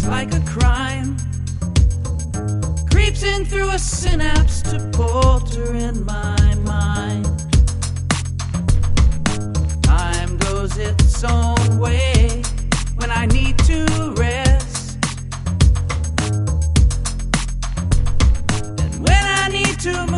like a crime creeps in through a synapse to alter in my mind. Time goes its own way when I need to rest, and when I need to move